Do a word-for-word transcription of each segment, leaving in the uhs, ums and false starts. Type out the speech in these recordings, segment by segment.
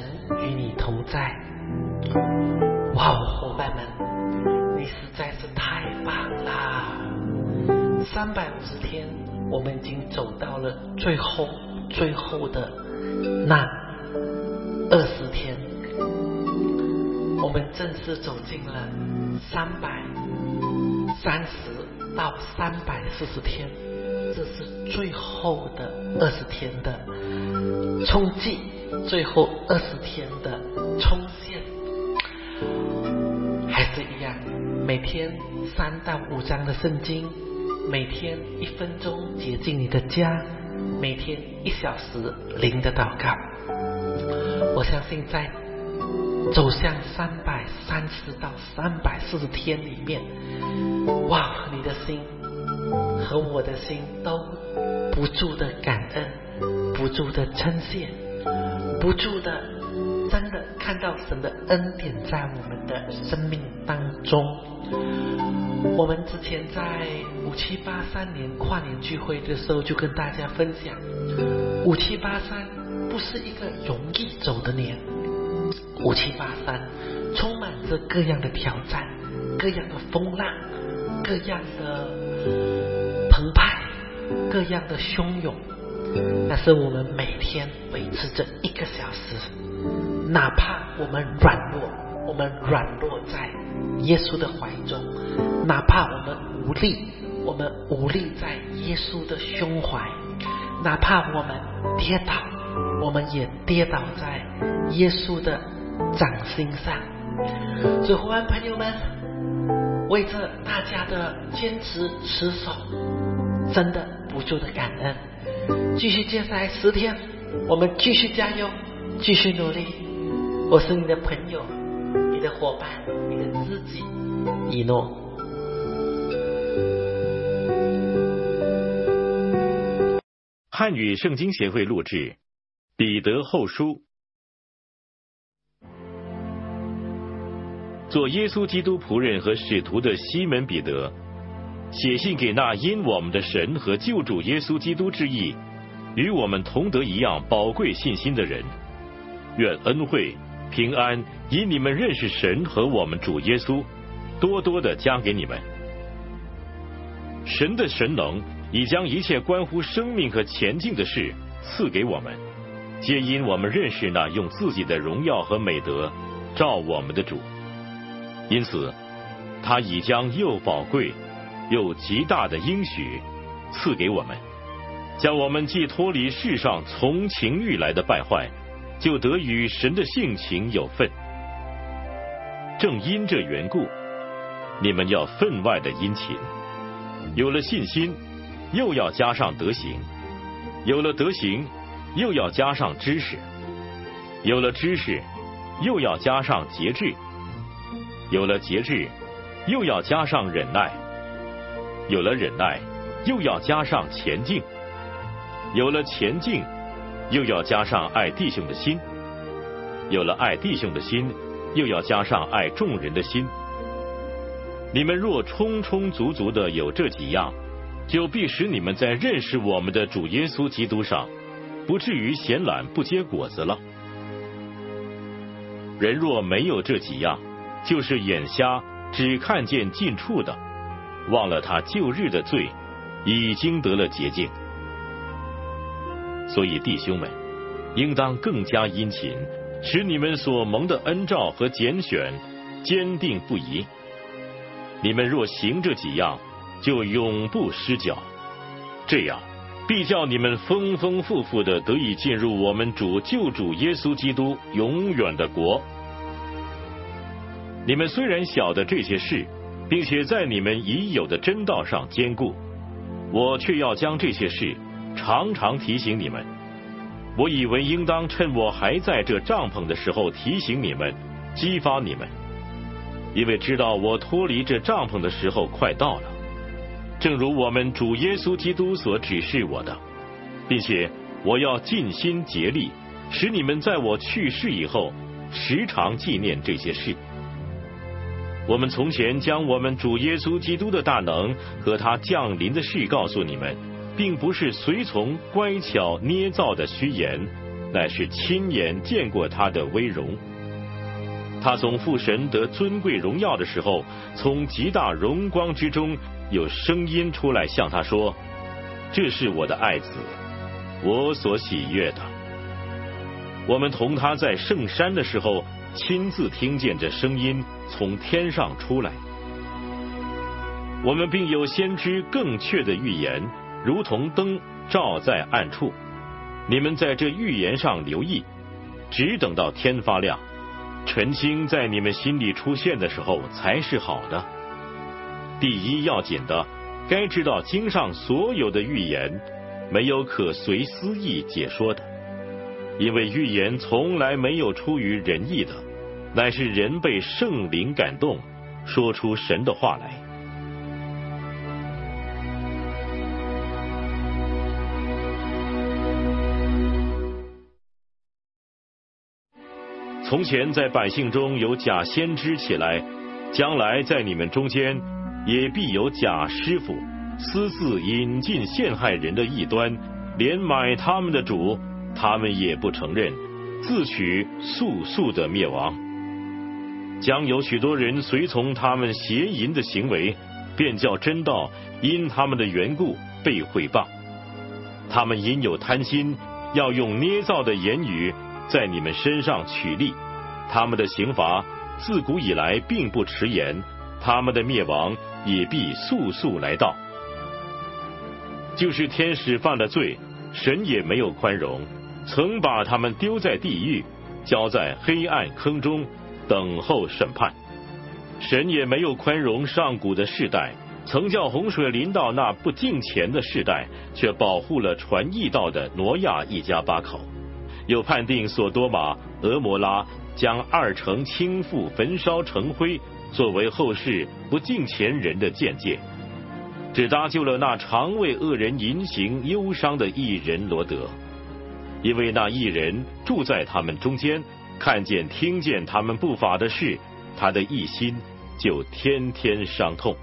与你同在。哇，伙伴们，你实在是太棒啦！三百五十天，我们已经走到了最后最后的那二十天，我们正式走进了三百三十到三百四十天，这是最后的二十天的冲击，最后二十天的冲线。还是一样，每天三到五章的圣经，每天一分钟洁净你的家，每天一小时灵的祷告。我相信在走向三百三十到三百四十天里面，哇，你的心和我的心都不住的感恩，不住的称谢，不住的真的看到神的恩典在我们的生命当中。我们之前在五七八三年跨年聚会的时候就跟大家分享，五七八三不是一个容易走的年，五七八三充满着各样的挑战，各样的风浪，各样的澎湃，各样的汹涌。但是我们每天维持着一个小时，哪怕我们软弱，我们软弱在耶稣的怀中，哪怕我们无力，我们无力在耶稣的胸怀，哪怕我们跌倒，我们也跌倒在耶稣的掌心上。所以伙伴朋友们，为着大家的坚持持守，真的不住的感恩。继续接下来十天，我们继续加油，继续努力。我是你的朋友，你的伙伴，你的知己以诺。 汉语圣经协会录制彼得后书。做耶稣基督仆人和使徒的西门彼得，写信给那因我们的神和救主耶稣基督之义与我们同得一样宝贵信心的人，愿恩惠平安以你们认识神和我们主耶稣多多的加给你们。神的神能已将一切关乎生命和前进的事赐给我们，皆因我们认识那用自己的荣耀和美德照我们的主。因此他已将又宝贵又极大的应许赐给我们，叫我们既脱离世上从情欲来的败坏，就得与神的性情有份。正因这缘故，你们要分外的殷勤。有了信心，又要加上德行；有了德行，又要加上知识；有了知识，又要加上节制；有了节制，又要加上忍耐；有了忍耐，又要加上前进；有了前进，又要加上爱弟兄的心；有了爱弟兄的心，又要加上爱众人的心。你们若充充足足的有这几样，就必使你们在认识我们的主耶稣基督上，不至于闲懒不结果子了。人若没有这几样，就是眼瞎，只看见近处的，忘了他旧日的罪，已经得了洁净。所以弟兄们，应当更加殷勤，使你们所蒙的恩召和拣选坚定不移。你们若行这几样，就永不失脚，这样必叫你们丰丰富富的得以进入我们主救主耶稣基督永远的国。你们虽然晓得这些事，并且在你们已有的真道上坚固，我却要将这些事常常提醒你们。我以为应当趁我还在这帐篷的时候提醒你们，激发你们，因为知道我脱离这帐篷的时候快到了。正如我们主耶稣基督所指示我的，并且我要尽心竭力，使你们在我去世以后时常纪念这些事。我们从前将我们主耶稣基督的大能和他降临的事告诉你们，并不是随从乖巧捏造的虚言， 乃是亲眼见过他的威荣。他从父神得尊贵荣耀的时候，从极大荣光之中有声音出来向他说：这是我的爱子，我所喜悦的。我们同他在圣山的时候，亲自听见这声音从天上出来。我们并有先知更确的预言，如同灯照在暗处。你们在这预言上留意，只等到天发亮，晨星在你们心里出现的时候才是好的。第一要紧的，该知道经上所有的预言，没有可随私意解说的，因为预言从来没有出于人意的，乃是人被圣灵感动，说出神的话来。从前在百姓中有假先知起来，将来在你们中间也必有假师傅，私自引进陷害人的异端，连买他们的主，他们也不承认，自取速速的灭亡。将有许多人随从他们邪淫的行为，便叫真道因他们的缘故被毁谤。他们因有贪心，要用捏造的言语在你们身上取利，他们的刑罚自古以来并不迟延，他们的灭亡也必速速来到。就是天使犯了罪，神也没有宽容，曾把他们丢在地狱，交在黑暗坑中，等候审判。神也没有宽容上古的世代，曾叫洪水临到那不敬虔的世代，却保护了传义道的挪亚一家八口。又判定索多玛、俄摩拉，将二城倾覆，焚烧成灰，作为后世不敬虔人的鉴戒，只搭救了那常为恶人淫行忧伤的义人罗德。因为那义人住在他们中间，看见听见他们不法的事，他的义心就天天伤痛。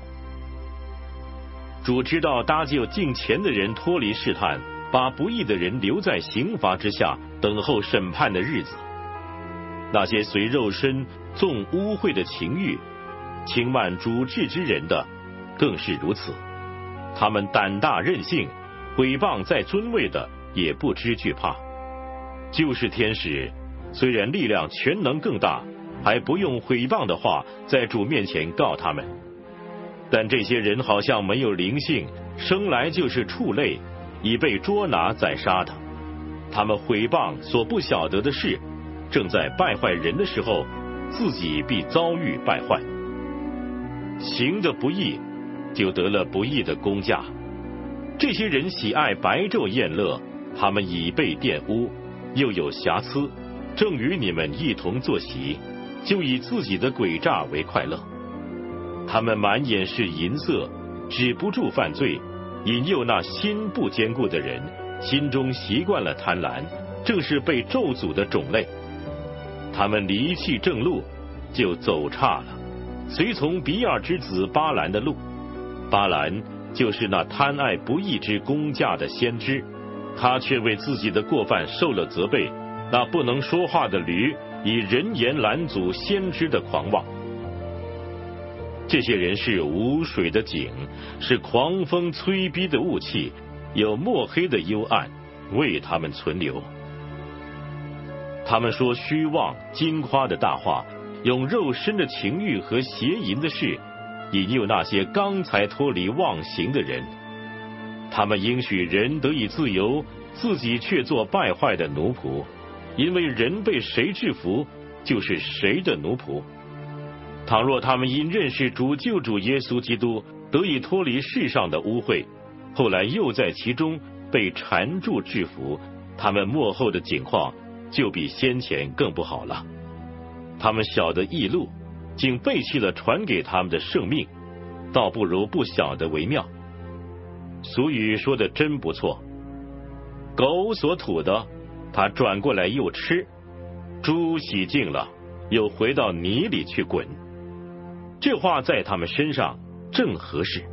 主知道搭救敬虔的人脱离试探，把不义的人留在刑罚之下，等候审判的日子。那些随肉身纵污秽的情欲，轻慢主治之人的，更是如此。他们胆大任性，毁谤在尊位的，也不知惧怕。就是天使，虽然力量全能更大，还不用毁谤的话在主面前告他们。但这些人好像没有灵性，生来就是畜类，已被捉拿宰杀的。他们毁谤所不晓得的事，正在败坏人的时候，自己必遭遇败坏。行的不义，就得了不义的工价。这些人喜爱白昼宴乐，他们已被玷污，又有瑕疵，正与你们一同坐席，就以自己的诡诈为快乐。他们满眼是银色，止不住犯罪，引诱那心不坚固的人，心中习惯了贪婪，正是被咒诅的种类。他们离弃正路，就走岔了，随从比尔之子巴兰的路。巴兰就是那贪爱不义之工价的先知，他却为自己的过犯受了责备。那不能说话的驴，以人言拦阻先知的狂妄。这些人是无水的井，是狂风催逼的雾气，有墨黑的幽暗为他们存留。他们说虚妄金夸的大话，用肉身的情欲和邪淫的事，引诱那些刚才脱离妄行的人。他们应许人得以自由，自己却做败坏的奴仆，因为人被谁制服，就是谁的奴仆。倘若他们因认识主救主耶稣基督，得以脱离世上的污秽，后来又在其中被缠住制服，他们末后的景况就比先前更不好了。他们晓得义路，竟背弃了传给他们的圣命，倒不如不晓得为妙。俗语说的真不错，狗所吐的，它转过来又吃；猪洗净了，又回到泥里去滚。这话在他们身上正合适。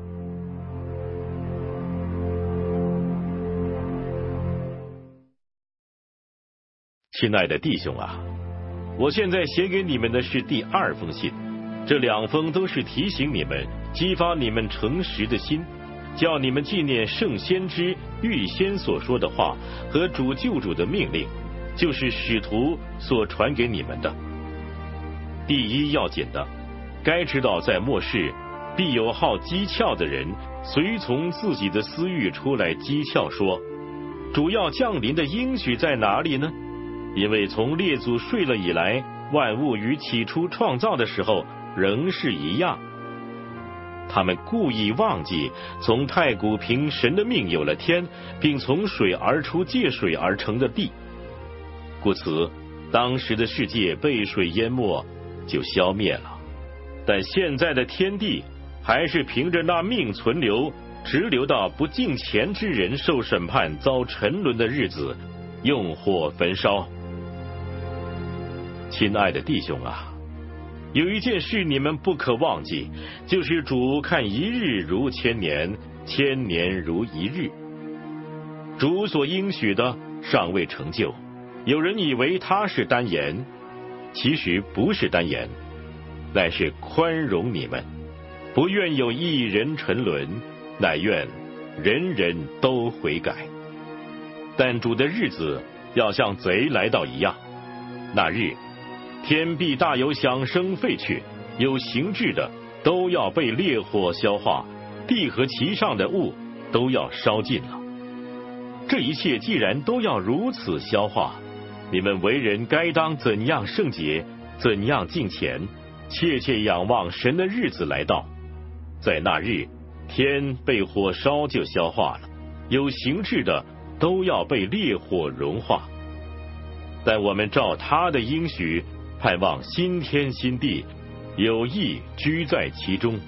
亲爱的弟兄啊，我现在写给你们的是第二封信，这两封都是提醒你们，激发你们诚实的心，叫你们纪念圣先知预先所说的话和主救主的命令，就是使徒所传给你们的。第一要紧的，该知道在末世必有好讥诮的人，随从自己的私欲出来讥诮说，主要降临的应许在哪里呢？因为从列祖睡了以来，万物与起初创造的时候仍是一样。他们故意忘记从太古凭神的命有了天，并从水而出借水而成的地，故此当时的世界被水淹没，就消灭了。但现在的天地还是凭着那命存留，直留到不敬虔之人受审判遭沉沦的日子，用火焚烧。亲爱的弟兄啊，有一件事你们不可忘记，就是主看一日如千年，千年如一日。主所应许的尚未成就，有人以为他是单言，其实不是单言，乃是宽容你们，不愿有一人沉沦，乃愿人人都悔改。但主的日子要像贼来到一样，那日天必大有响声废去，有形质的都要被烈火消化，地和其上的物都要烧尽了。这一切既然都要如此消化，你们为人该当怎样圣洁，怎样敬虔，切切仰望神的日子来到。在那日，天被火烧就消化了，有形质的都要被烈火融化。但我们照他的应许，盼望新天新地，有义居在其中。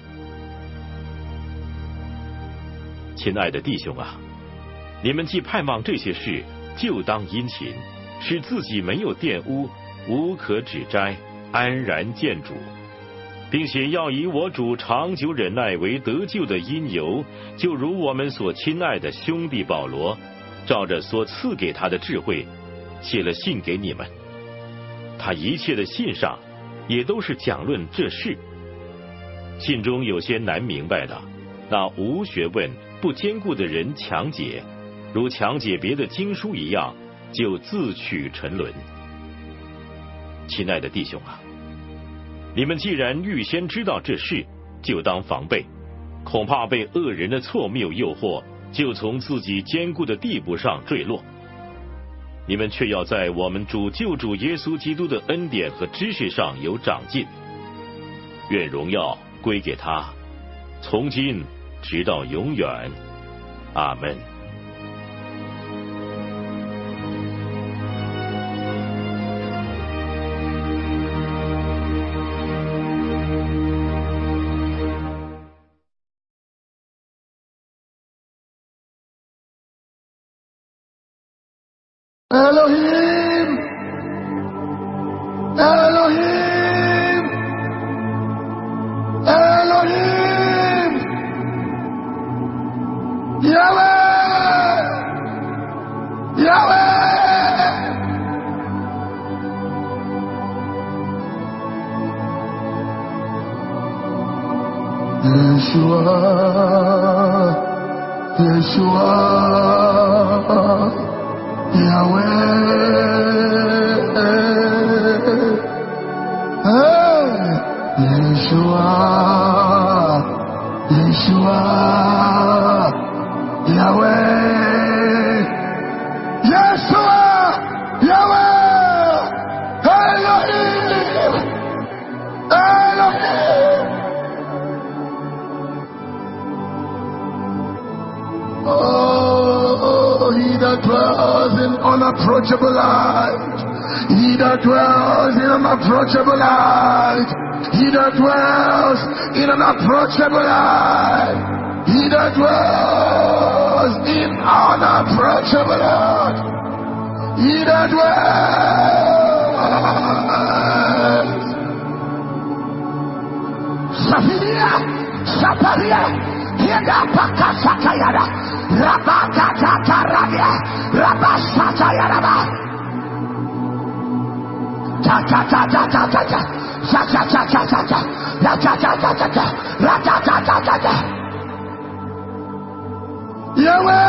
亲爱的弟兄啊，你们既盼望这些事，就当殷勤，使自己没有玷污，无可指摘，安然见主，并且要以我主长久忍耐为得救的因由，就如我们所亲爱的兄弟保罗照着所赐给他的智慧写了信给你们。他一切的信上也都是讲论这事。信中有些难明白的，那无学问不坚固的人强解，如强解别的经书一样，就自取沉沦。亲爱的弟兄啊，你们既然预先知道这事，就当防备，恐怕被恶人的错谬诱惑，就从自己坚固的地步上坠落。你们却要在我们主救主耶稣基督的恩典和知识上有长进。愿荣耀归给他，从今直到永远。阿们。 Elohim, Elohim, Elohim, Yahweh, Yahweh. Yeshua, Yeshua. Yahweh, hey, Yeshua, Yeshua, Yahweh, Yeshua, Yahweh, Elohim, Elohim. Oh, he that dwells in unapproachable light, he that dwells in unapproachable light, he that dwells in unapproachable light, he that dwells in unapproachable light, he that dwells. Safiria, Saparia, Yeda Pakasakayada, Rabakata Rabia, Rabasatayaraba. Yahweh,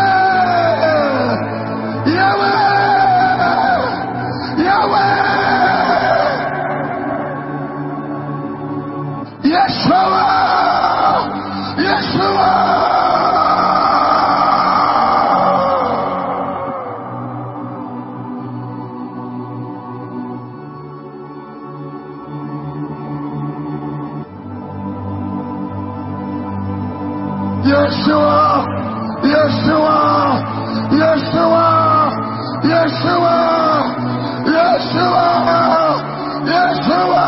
Yahweh, Yahweh, Yeshua, Yeshua. Yeshua, Yeshua, Yeshua, Yeshua, Yeshua, Yeshua.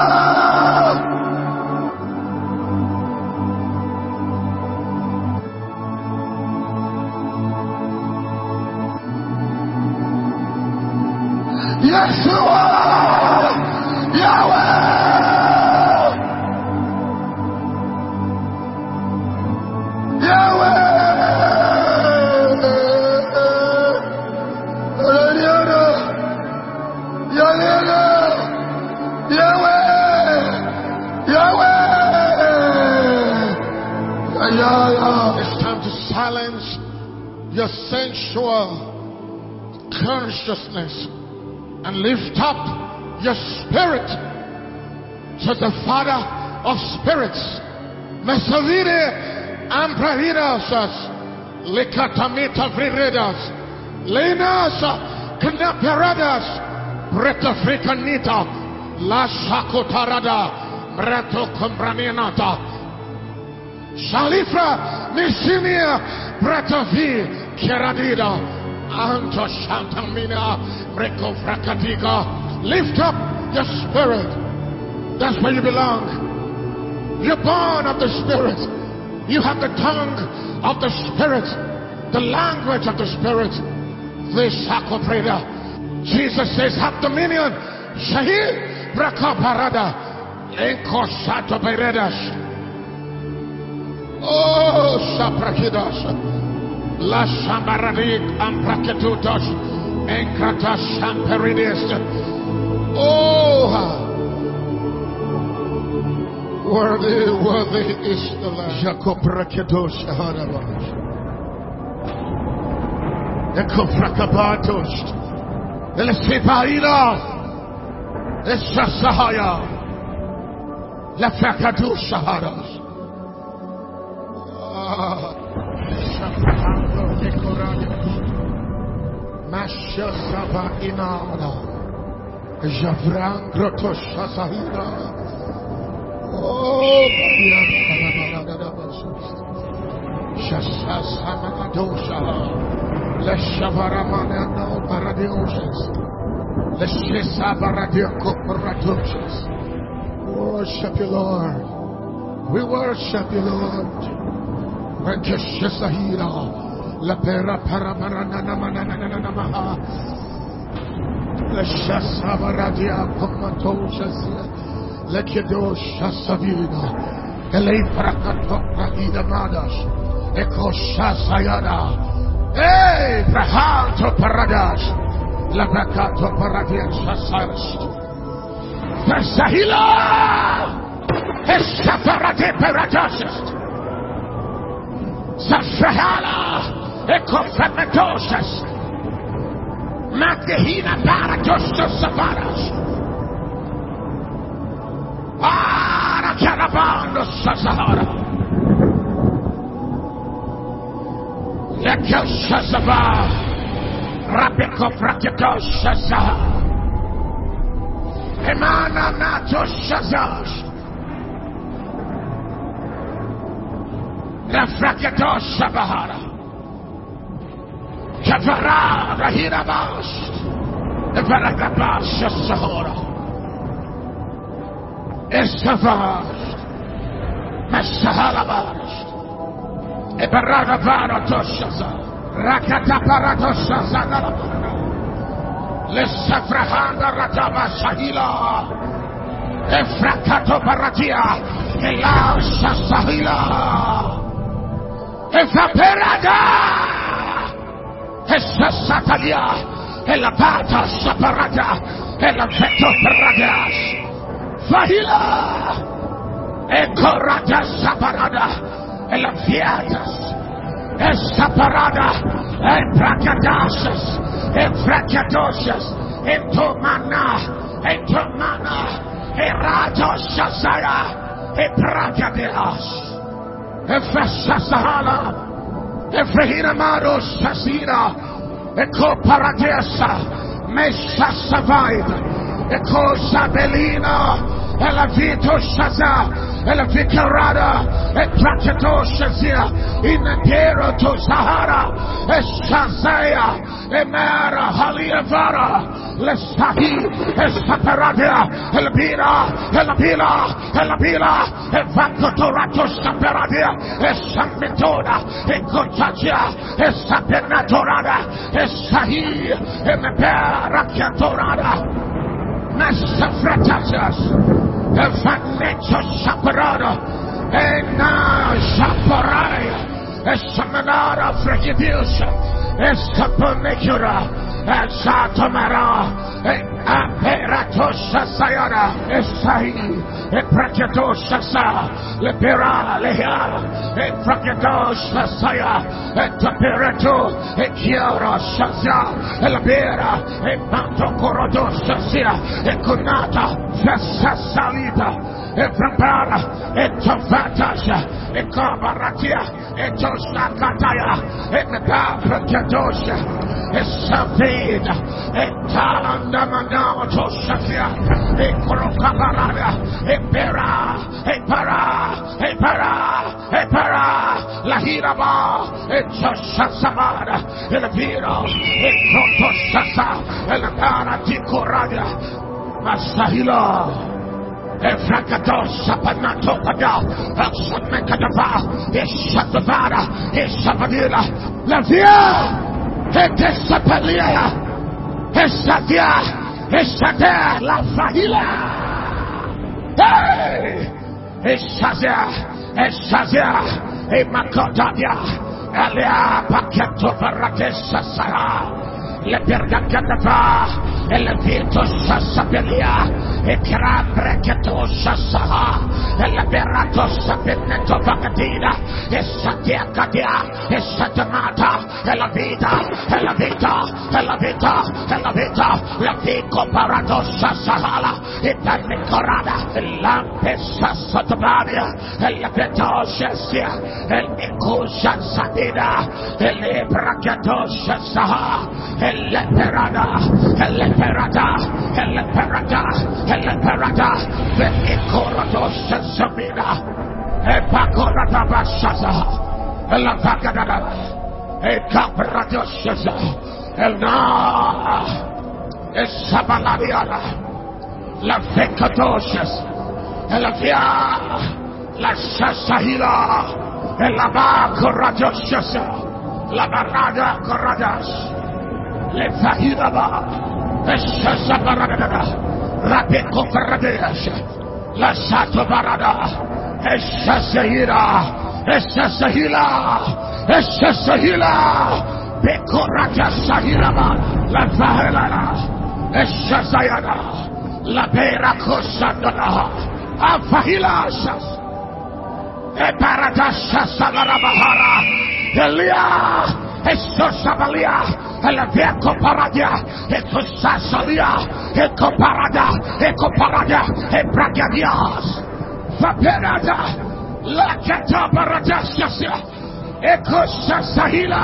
Yeshua, Yahweh. It's time to silence your sensual consciousness and lift up your spirit to the Father of spirits. Mesavide amprahidas, likatamita vriredas, lenas knaperadas, bretafricanita, la shakotarada, breto combranianata, shalifra nisinia, bretavi, keradida, anto shantamina, breko frakatika. Lift up your spirit. That's where you belong. You're born of the Spirit. You have the tongue of the Spirit, the language of the Spirit. This Shakopreda. Jesus says, have dominion. Shahid Brakaparada. Enko Shato Beredash. Oh, Shaprakidash. La Shambaradik Ampraketutosh. Enkrata Shamperidis. Oh, worthy, worthy is the Lamb. Jacob Rakedosh Harabash. Jacob Rakabatosh. El Sepaida. El Shasahaya. La Frakadosh Harash. Shapahando Decorados. Masha Saba Inada. Javran Grotosh Shasahida. Oh, Shasamagadosha, Leshavaraman and no Paradioses, Leshabaradio Corporatoches. Worship you, Lord. We worship you, Lord. Rekeshahira, La Pera Paramananamaha, Leshabaradia Corporatoches. Lekedosh Savina, Elei Prakato Prahida Madash, Eko Shasayada, Hey, Prahato Paradash, Labrakato Paradian Shasayas, Versahila, Eshaparate Paradash, Safrahala, Eko Fragmentosas, Matehina Paradosha Savaras. Ah, Carabando Sahara. Lekyo Shazava. Rapiko Prakito Shazah. Emana Nato Shazash. La Frakito Shabahara. Kavara Rahira Bash. The Paragabash Shazahara. Esavash, Mashahalabash, Eparada Paratoshaza, Rakata Paratoshaza, Lesafrahanda Rataba Shahila, Efrakato Paratia, Ela Shasahila, Efaperada, Esasatalia, Elapata Shaparata. Eleveto Paradas, Fahila, Ecorata Saparada, Eleviatas, Esaparada, Ebracadasas, Efracadosas, Entomana, Entomana, Erato Shasaya, Ebracadias, Efrasahala, Efrahinamaro Shasira, Ecoparadesa, Mesha Savaida, Eco Sabelina, Elavito Shaza, Elavicarada, Etracato Shazia, Inadero to Sahara, Eshazaya, Emara, Haliavara, Lesahi, Esaparadia, Elabira, Elabila, Elabila, Evacotorato Saparadia, Esamitoda, Ecotacia, Esapenatorada, Esahi, Emeperacatorada. Master Fratasas, Evaneto Saparado, Ena Saparaya, Esamanara Fragidilsa, Escaponecura, Esatomara, Aperatosha Sayana, Esai, Eprakatosha Sa, Lepera Lehia, Eprakatosha Saya, Etaperato, Ekiara Shazia, Elabera, Epanto Corodosha Sia, Econata, Fessa Salita, Eprapara, Etovatasha, Ecabaratia, Etosakataya, Etaprakatosha, Esavida, Etalandamanato Shafia, Ecorocabarada, Epera, Epara, Epara, Epara, La Hiraba, Etoshasamada, Elvira, Ecotoshasa, Elapara Ticoradia, Masahila. Efrakados Sapanato Pada, Sapmekadava, Eshatavada, Eshavadila, La Via, Etesapalia, Esadia, Esade, La Fahila, Hey, Esazia, Esazia, Emakotadia, Elia Paketo Varakesa Sara. Le pergacatava, e le vito sasabelia, e crabre che tu sasaha, e le berato sabeneto vagatina, e satia cadia, e satamata, e la vita, e la vita, e la vita, e la vita, la vico parato sasahala, e danne corada, e lampe sasatabania, e la petoscia, e l'icuscia sadina, e le bracatossa saha, Elle perada, elle perada, elle perada, elle perada, ve ikorato sesabina, e pakorata bashaza, elle pagadada, e caprato sheza, elle na, e sabaladiana, la vecatoshes, elle via, la shasahila, e la bacorato sheza, la barada coradas. Le Fahidaba, Eshasa Barada, Rapico Faradesh, La Sato Barada, Eshasahira, Eshasahila, Eshasahila, Pecorata Sahiraba, La Fahela, Eshasayana, La Pera Cosandana, Afahilas, Eparadasha Sagarabahara, Elia, Esosabalia. La vieco paradia, eco sasalia, eco parada, eco parada, e bragadias, vaperada, la cata paradascia, eco sasahila,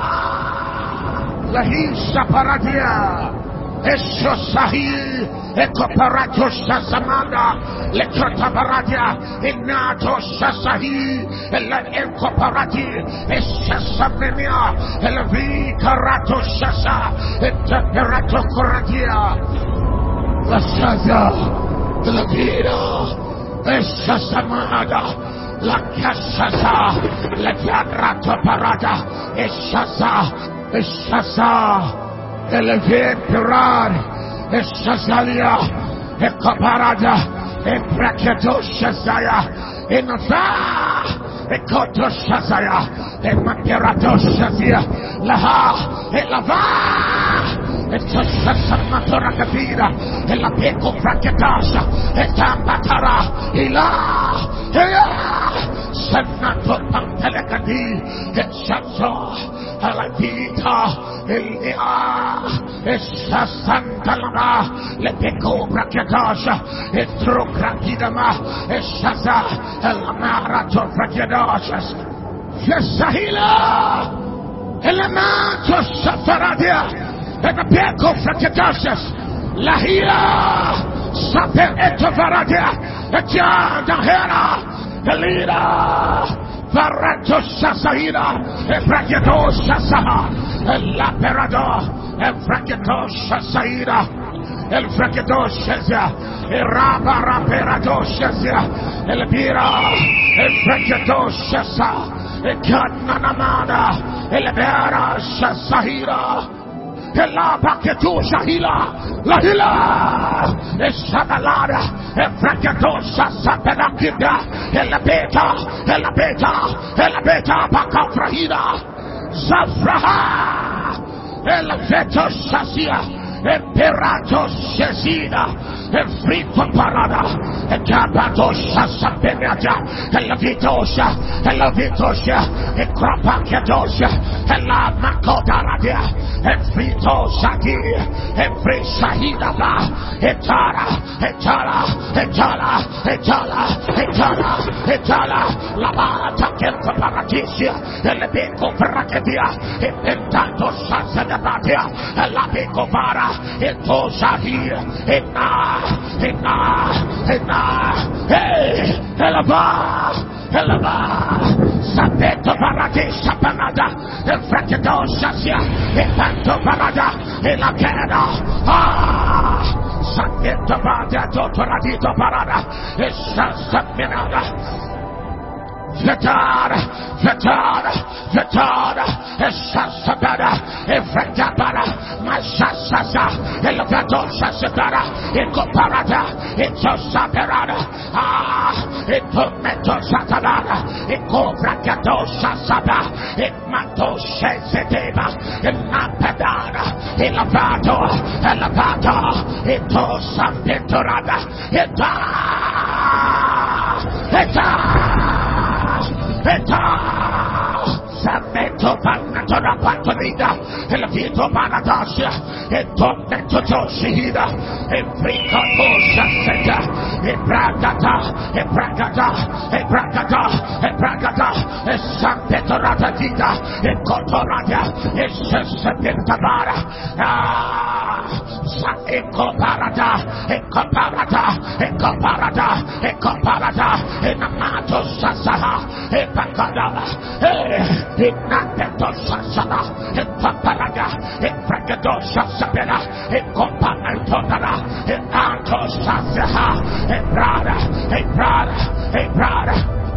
la hisha paradia, eco sahi, eco parato sasamanda, le cata paradia, e nato sasahi, e la eco paradi, e sasamenia, e la vi carato sasa, e temperato coradia, la saza, e la vida, e sasamada, la casasa, la viagrato parada, e sasa, e sasa, e le venturare, e sasalia, e caparada, e bracheto sasaya, e nasa, e coto sasaya, e materato sasia, la ha, e la va, Sasamatora Gavira, e la Peco Fracatasha, e Tambatara, Ila, Sanato Pantelecadi, e Sasso, la Vita, Elia, e Sasantalana, le Peco Fracatasha, e Trocrakidama, e Sasa, e la Marato Fracatasha, Yesahila, e la Mato Safaradia. E the Pico Fracatashas, Lahira, Saper Etovaradia, the Jan Dahera, the leader, Varato Sasahira, the Fracato Sasaha, the Laperado, the Fracato Sasahira, the Fracato Shazia, the Rabba Raperado Shazia, the Pira, the Fracato Shasa, the Kananamada, the Libera Sasahira. La Paketusha Hila, La Hila, the Sabalada, the Fracatusha Sapenakida, the Beta, the Beta, the Beta Pacafrahida, Zafraha, the Veto Sasia, the Perato Shazida, the Frito Parada, the Capatosha Sapenata, the Lavitosha, the Lavitosha, the Crapakatosha, the La Macotaradia, the Frito Shaki, the Free Shahida, Etara, Etara, Etara, Etara, Etara, Etara, La Bata Kempa Paratisia, the Lebeco Paracadia, the Pentato Sasanabatia, the Labeco Vara. Into Shahir, Hina, Hina, Hina, hey, Helaba, Helaba, Sapeto Parade, Sapanada, the Fracato Shasia, the Panto Parada, the Lacada, ah, Sapeto Parada, Toradito Parada, the Saminada. Vetada, Vetada, Vetada, Esasabada, Evretapara, Masasasa, Elevato Sasabara, Ecoparada, Etosaperada, ah, Etometo Satanada, Ecofracato Sasaba, Emato Sheseteba, Emapadada, Elevato, Elevato, Etosampetorada, Eta, Eta. Eta Sameto Panatora Patonida, El Vito Panadasia, E Tometo Toshida, E Fricato Saseta, E Bragata, E Bragata, E Bragata, E Bragata, E Sampetorata Vida, E Cotoradia, E Sesapintabara, Ah, Saeco Parada, E Coparada, E Coparada, E Coparada, E Namato Sasaha, E Pacadaba, E Nato Sasana, E Paparada, E Fragado Sasabella, E Companantona, E Anto Sasaha, E Brada, E Brada, E Brada.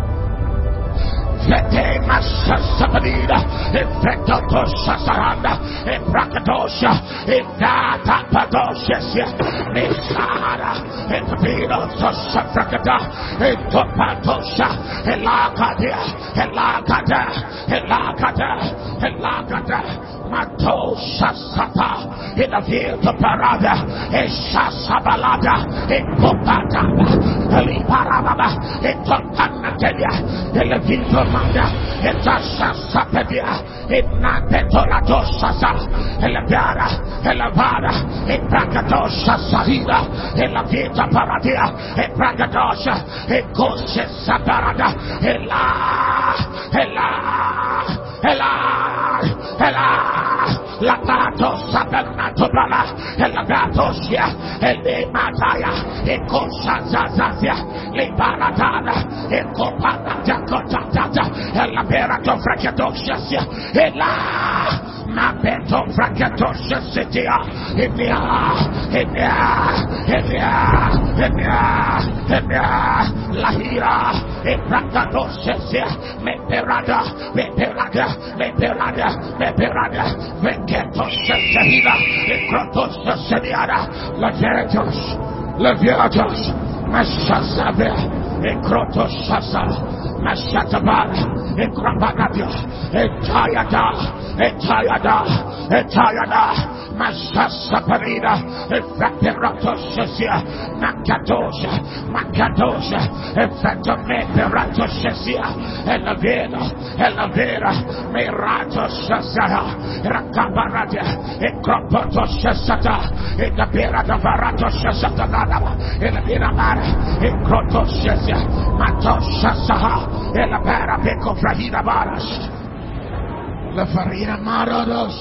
Fete Massa Sabanida, e Frecto Sasaranda, e Bracadosha, e Data Padosia, e Sara, e Pino Sosafracada, e Topatosha, e Lacadia, e Lacada, e Lacada, e Lacada, Mato Sasapa, e la Vita Parada, e Sasabalada, e Copataba, e Liparababa, e Topanatelia, e la Vita Manda, e Tasha Sapedia, e Napetorato Sasa, e la Piara, e la Vara, e Bracadosha Sahida, e la Vita Paradia, e Bracadosha, e Cosce Saparada, e la, e la, e la, e la. La gato sapernato bala, e la gato sia, e le mataya, e cosa zazazia, le paratana, e copata, cotata, e la perato fracatosia sia, e la mapeto fracatosia sia, e mia, e mia, e mia, e mia, e mia, la hira, e fracatosia sia, me perada, me perada, me perada, me perada, me Keto Sesahida, e Krotos Sesediada, La Veratos, La Veratos, Mashasabe, e Krotos Sasa, Mashatabara, Ekraparadia, Etayada, Etayada, Etayada, Masasaparida, Efraperatoshesia, Makatosha, Makatosha, Efratomeperatoshesia, Elavera, Elavera, Meratoshasia, Rakabaradia, Ekropotoshesata, Ekapirata Varatoshesata, Elabinamara, Ekrotoshesia, Matoshasaha, Elabera Pico Frahida Baras, La Farina Marados,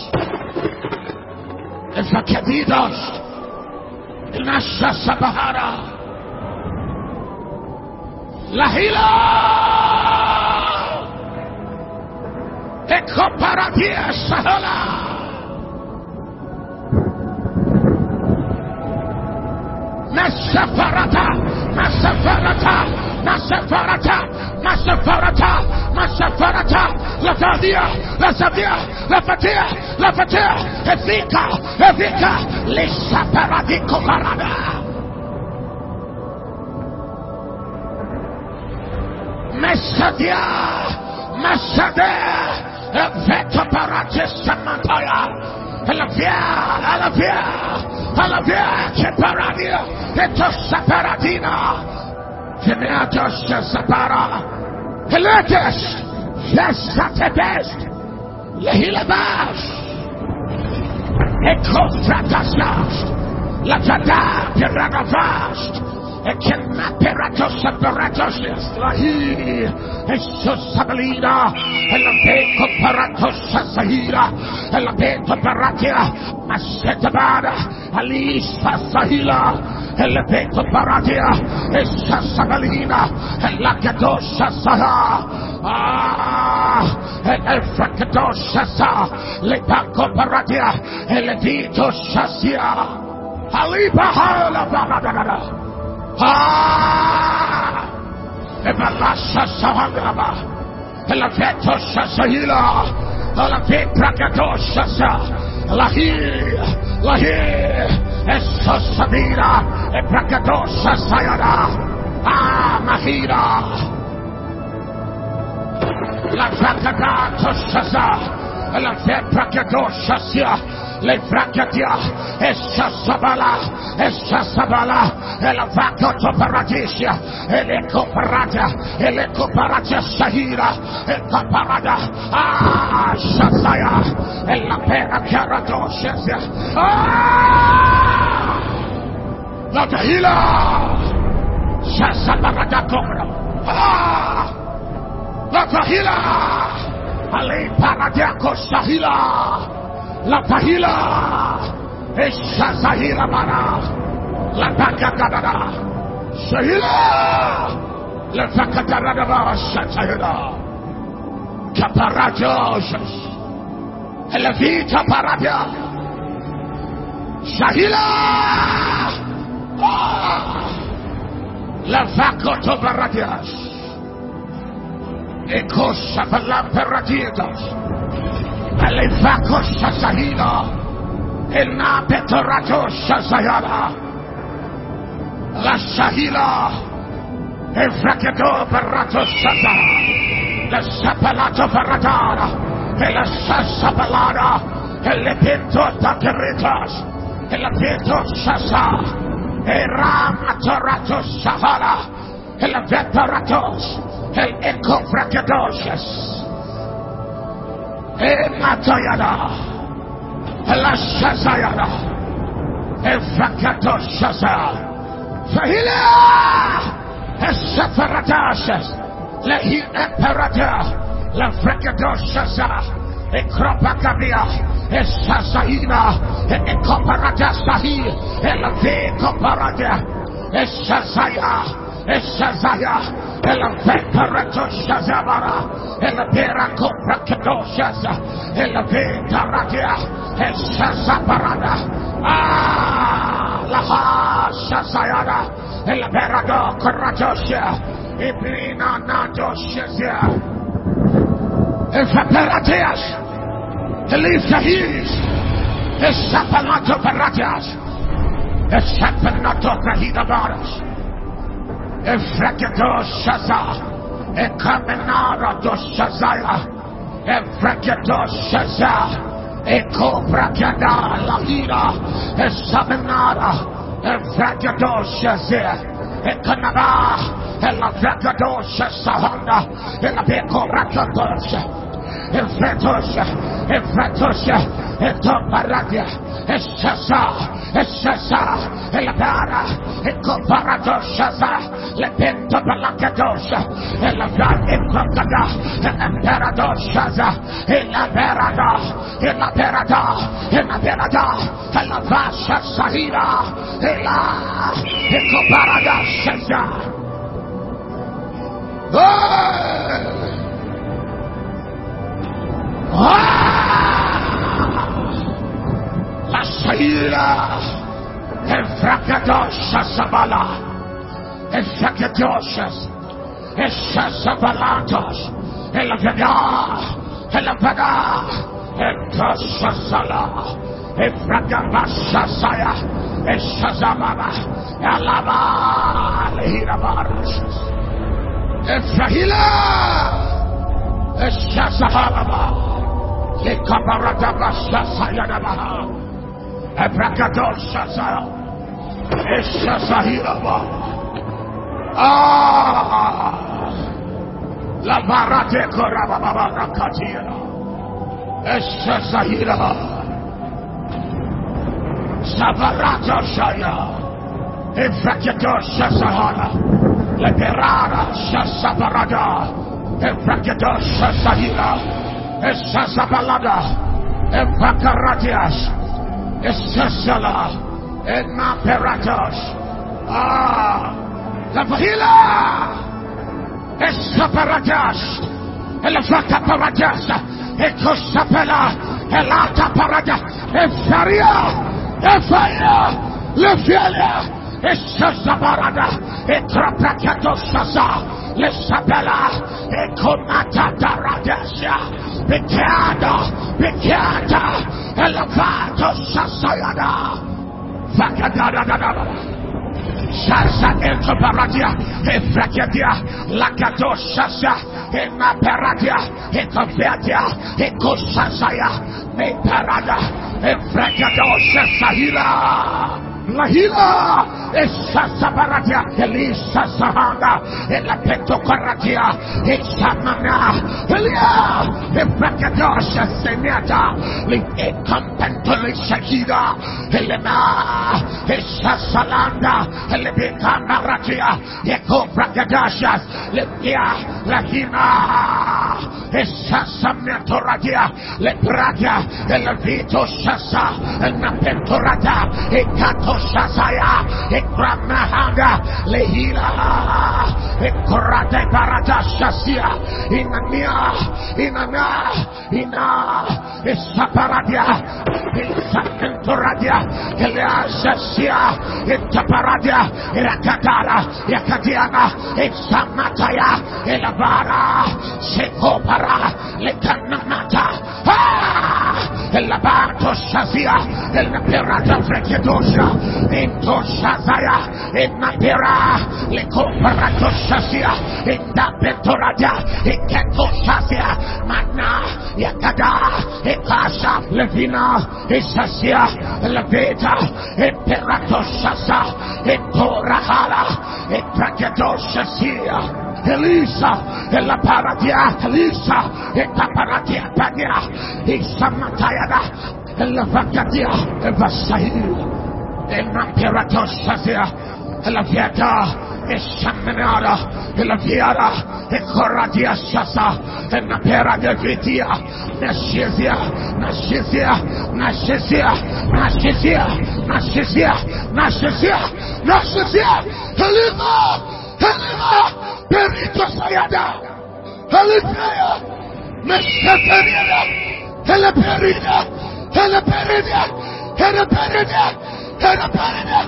El Fakadidos, El Nasha Sabahara, La Hila, Ekoparatia Sahala, Nasafarata, Nasafarata, Nasafarata, Nasafarata, Nasafarata, La Fadia, La Sabia, La Fatia, La Fatia, Evika, Evika, Lisa Paradico Parada. Messadia, Messade, Eveta Paratis Samantaya, Elavia, Elavia, Elavia, Separadia, Etos Separadina. Geneatos Separa, Heletes, Yesates, Lehilabash, Ecofratasast, Lavada, Piranavast, Ekenaperatos Separatos, Lahi, Esosabalina, Elabeco Paratos Sahira, Elabeco Paratia, Masetabada, Alisa Sahila. Elepeto Paradia, Esasabalina, Elakadosha Saha, Ah, Elfrakadosha Sa, Lepaco Paradia, Elevito Shasia, Aliba Hala Baladana, Ah, Ebalasha Sahagaba, Eleveto Shasahila, Elevitrakadosha Sa, Lahi, Lahi. Eso Sabina, Ebracadosha Sayada, Ah, Mahira, La Fracada Toshasa, La Febracadosha Sia, Le Fracadia, Esa Sabala, Esa Sabala, La Vacato Paradisia, Eleco Parada, Eleco Paradia Sahira, Eca Parada, Ah, Shasaya, La Pera Caradosha, Ah. La Tahila Shasabarada Cobra. Ah, La Tahila Ali Paradiaco Sahila. La Tahila Shasahila Mana. La Pacadada Sahila. La Pacadada Shatahila. Caparajos. Elevita Paradia Sahila. La Vacoto Baradias Ecosa Palamperadidas Alevaco Sasahila El Napetorato Sasayada La Sahila El Fracato Barato Sasa La Sapalato Baradara El Sasapalada El Lepinto Takeritas El Lepinto Sasa El Ramatoratos Sahala, El Veparatos, El Ecofracadoses, El Matayada, El Shazayada, El Fracatos Shaza, Fahila, El Safaratoses, Lehi Emperata, La Fracatos Shaza, Ekropakabia, Esasaina, Ekoparata Sahi, Elave Koparata, Esasaya, Esasaya, Elave Parato Shazabara, Elabera Koprakadosas, Elave Taratia, Esasaparada, Ah, Laha Shasayada, Elaberado Koratosha, Ibrina Nadoshazia. Evaperatias, Elifahis, Esapanato Paratias, Esapanato Rahida Baras, Efrakato Shaza, Ekamenara doshazaya, Evrekedoshaza, Ekobrakada lahira, Esamenara, Evrekedoshaza, Ekanara, Elavrekedosha, Elabekobrakadosha. Efretosha, Efretosha, Etoparadia, Eshasa, Eshasa, Elabara, Ekoparadoshaza, Lepento Balakadosha, Elabra, Ekokada, Elaperadoshaza, Elaberada, Elaberada, Elaberada, Elavasha Sahira, Ela, Ekoparadoshaza. La Shaira, Efrakadosha Sabala, Efrakadoshas, Eshasabalantos, Elavada, Elavada, Ekosasala, Efrakabasha Saya, Eshazamama, Alaba, Lehirabaras, Efrahila, Eshasahalaba. Ekabaradabasha sayadabaha. Ebrakadosha saya. Eshasahiraba. Ah, la barate korababa rakatira. Eshasahiraba. Sabarato saya. Ebrakadosha sahara. Leberara shasabarada. Ebrakadosha sahira. Esasabalada, Epakaratias, Esasala, Enaperatos, Ah, Lavahila, Esaparatas, Elefaka Paratas, Ekosapela, Elata Parada, Efaria, Efaria, Lefialia, Esasabarada, Ekrapakatosasa, Lesabela, Ekonata Radasha, Picada, Picada, Elevato Sasayada, Fakadada, Sasa Eltoparadia, Efrakadia, Lakato Sasa, Emaparadia, Ekovadia, Ekosasaya, Meparada, Efrakado Sasahila. Lahila, Esasabaratia, Elisa Sahanda, Elapetokaratia, Esamana, Elia, Efrakadosha Senata, Ekampentoli Shakida, Elena, Esasalanda, Elebekamaratia, Ekofrakadashas, Lepia, Lahina, Esasamnatoratia, Lepratia, Elevito Sasa, Enapentorata, Ekato Shasaya, Ekramahanda, Lehila, Ekorate Parata Shasia, Inania, Inana, Ina, Esaparadia, Esakentoradia, Elea Shasia, Etaparadia, Erakatala, Yakatiana, Esamataya, Elavara, Sekopara, Lekanamata, Elabato Shasia, Elapirata Frekedosha, Into Shazaya, Enapira, Lecoparato Shasia, Indapetoradia, Eketo Shasia, Magna, Yakada, Ekasha, Levina, Esasia, Levita, Imperato Shasa, Etorahala, Etrakedo Shasia. Elisa, Ella Paradia, Elisa, Eta Paradia, Padia, Isamatayada, Ella Vagadia, Eva Sahil, Ella Perato Shazia, Ella Vieta, Eshamanada, Ella Viara, Ecoradia Shasa, Ella Peradia Vitia, Nashizia, Nashizia, Nashizia, Nashizia, Nashizia, Nashizia, Nashizia, Elima, Elima. Perito Sayada, Halipaya, Meshaperida, Helaperida, Helaperida, Helaperida, Helaperida,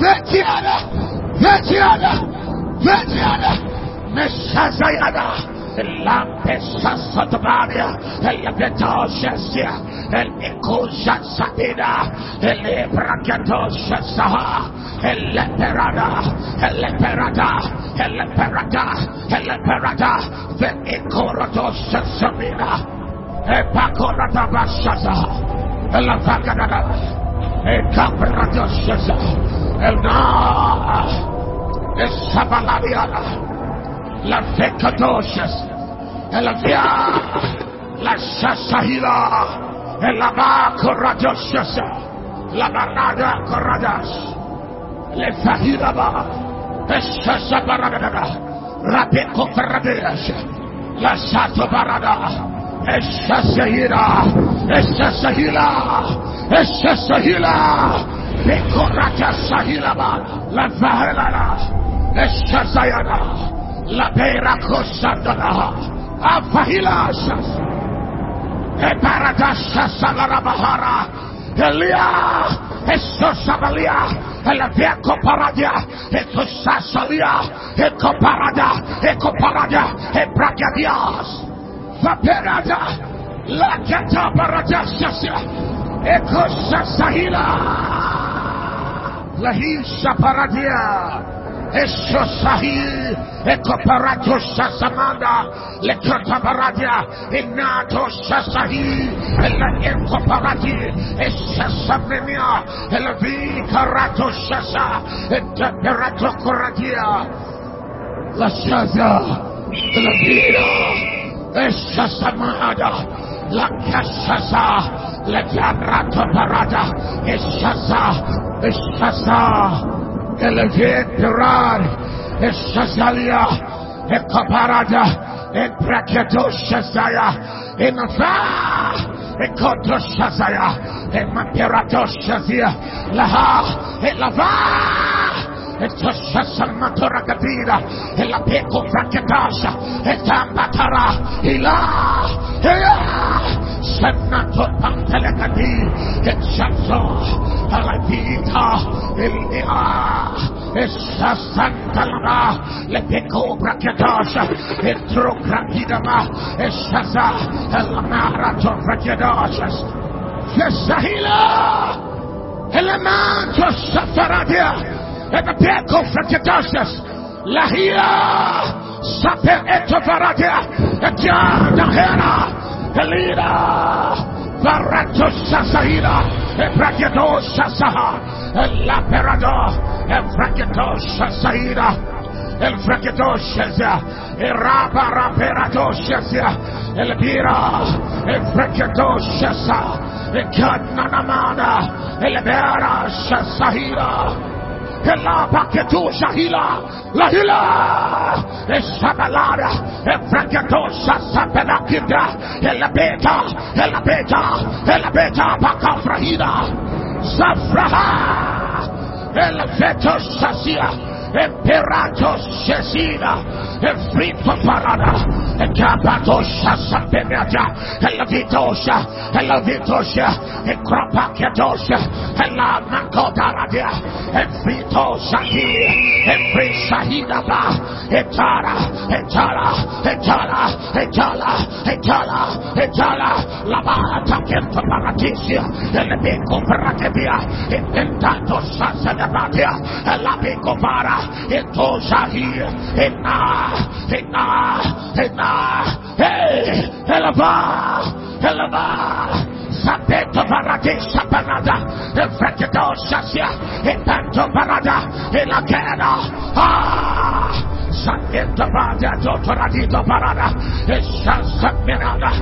Vetiana, Vetiana, Vetiana, Meshazayada, Lampesa Sotobaria, Elabetoshasia, Elikusa Sabina, Elebrakatosha Saha, Eleperada, Eleperada, Eleperada, Eleperada, Venikorotosa Sabina, Epakorata Bashaza, Elavagadada, Ekaperatosha, Elna, Esabaladiana. La Vecadocious, Elavia, La Sasahila, Elaba Coradocious, La Banada Coradas, Le Fahilaba, Esasa Barada, Rapico Ferradeas, La Sato Barada, Esasahila, Esasahila, Esasahila, Becorata Sahilaba, La Fahilana, Esasayana. La pera cosandana, Afahilashas, Eparadasha Sagarabahara, Elia, Esosabalia, Elaviaco Paradia, Ecosasalia, Ecoparada, Ecoparada, Ebragadias, Vaperada, La Cata Paradasha, Ecosasahila, Lahisha Paradia. Eso sahi, eko parato sasamanda, le kantaparadia, inato sasahi, ela eko parati, esa samenia, ela vi karato sasa, ete perato koradia, la sasa, la vida, esa samada, la kasasa, le karato parada, esa sa, esa sa. Elevator, Eshazalia, Ekaparada, Ekraketoshazaya, Enafa, Ekotoshazaya, Emaperatoshazia, Laha, Elava, Etoshasamatorakatira, Elapeco Fraketasha, Etambatara, Ila, Ela, Senato Pantelekati, Etchazo, Alavita, Elia, Esa Santalana, Lepeco Fraketasha, Etrokrakidama, Esaza, Elamarato Frakedashas, Fesahila, Elemanto Safaradia. And the Peco Frakedashas, Lahia, Sape Etofaradia, Etiana Hera, Elida, Barato Sasahida, Ebrakedo Sasaha, Elaperado, Ebrakedo Sasahida, Elbrakedo Shazia, Erabaraperado Shazia, Elbira, Ebrakedo Shasa, Ekananamana, Elbera Sasahida. La paquetu shahila, la hila, esabalada, efraquetosha sapelakindra, el beta, el beta, el beta pacafrahida, safraha, el veto sacia, Emperatos Shesina, Efrito Parada, Ecapatosha Sapenaja, Elavitosha, Elavitosha, Ecrapaketosha, Elamakotaradia, Efrito Shahi, Efri Shahidaba, Etara, Etara, Etara, Etara, Etara, Etara, Lavata Kenta Paratisia, Elebico Paratebia, Intentato Sasanabatia, Elabico Para. Into Shahir, Hina, Hina, Hina, Hey, Helava, Helava, Sapeto Parade, Sapanada, the Frakedo Shasia, Epanto Parada, Elakena, Ah, Sapeto Parada, Dotoradito Parada, Eshasaminada.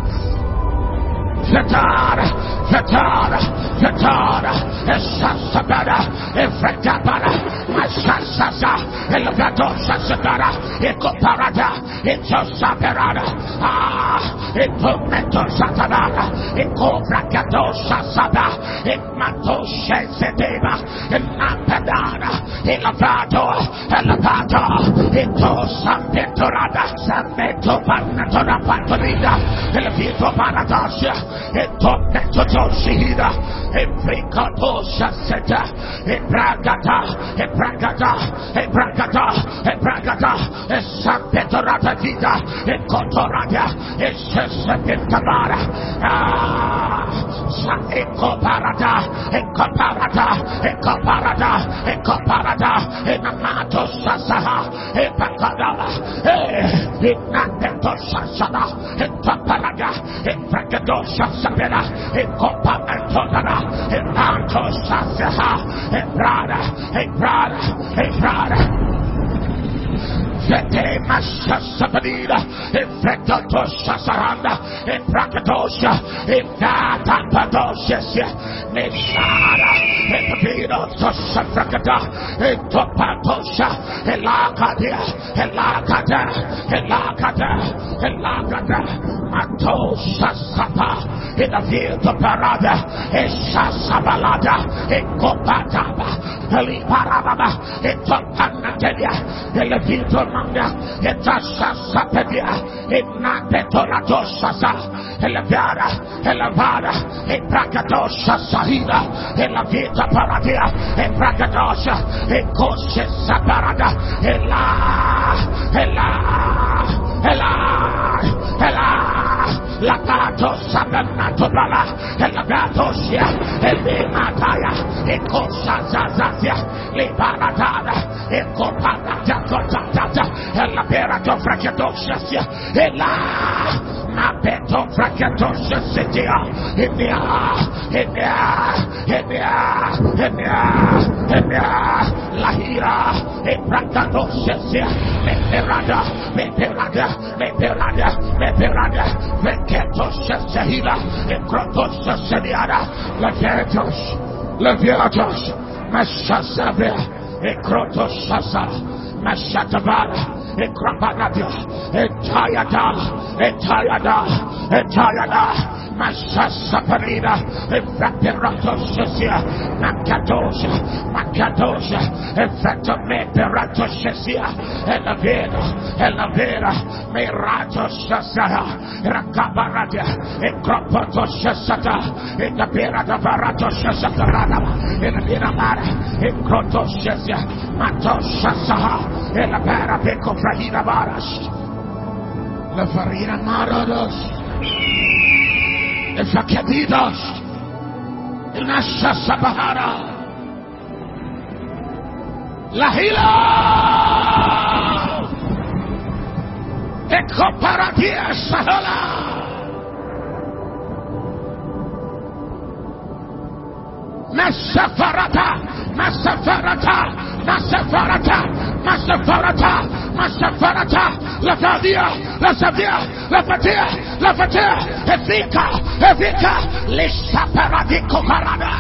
Fetara, Fetara, Fetara, Esasabada, Efretapara, Masasasa, Elevato Sasabara, Ecoparada, Ecosaperada, Ah, Ecomento Satanada, Ecobracato Sasaba, Ecmato Sheseteba, Emapadana, Elevato, Elevato, Ecosampetorada, Sampeto Panatora Pantorida, Elevito Paradasia. Etometotosida, Ebricatosaseta, Ebragata, Ebragata, Ebragata, Ebragata, Esampetorata Vida, Ecotorada, Esesepitabara, Ecoparada, Ecoparada, Ecoparada, Ecoparada, Enamato Sasaha, Epacadala, Ignato Sasana, Etaparada, Ebragado Sasabela, Ecopamantona, Epanto Sasaha, Ebrada, Ebrada, Ebrada. Vete Massasabanida, Efrectosha Saranda, Efracatosha, Efatapadosia, Neshara, Epapino Tosha Fracata, Etopatosha, Elakadia, Elakada, Elakada, Elakada, Matosha Sapa, in the field of Parada, Eshasabalada, Ekopataba, Eliparababa, Etopanatelia, Elevito. Etasha Sapedia, Ignatetoratosha, Elevada, Elevada, Ebracadosha Sahida, Elavita Paradia, Ebracadosha, Ecosha Saparada, Ela, Ela, Ela, Ela. Lakato Sabanato Bala, Elagatosia, Elimataya, Ecosa Zazazia, Libaradana, Ecopanata, Elaberato Fracatosia, Ela, Napeto Fracatosia, India, India, India, India, India, Lahira, Ebracatosia, Meperada, Meperada, Meperada, Meperada. Veketos Sahila, Ekrotos Sadiana, Leviatos, Leviatos, Mashasabia, Ekrotos Sasa, Mashatabara, Ekrapanadia, Etayada, Etayada, Etayada, Mashasaparina, Efrateratos Sasia, Makatosha, Makatosha, Efratometeratos Sasia, Elavera, Elavera, Meratos Sasara, Rakabaradia, Ekropatos Sasata, Ekapera da Varatos Sasakarana, Elavera, Ekrotos Sasia, Matos Sasaha, Elavera Peco Frahina Baras, La Farina Marados. Efakadidos, Nasha Sabahara, Lahila, Ekoparatia Sahala, Masafarata, Masafarata, Masafarata, Masafarata, Masafarata, La Fadia, La Savia, La Fatia, La Fatia, Evika, Evika, Lisa Paradico Parada.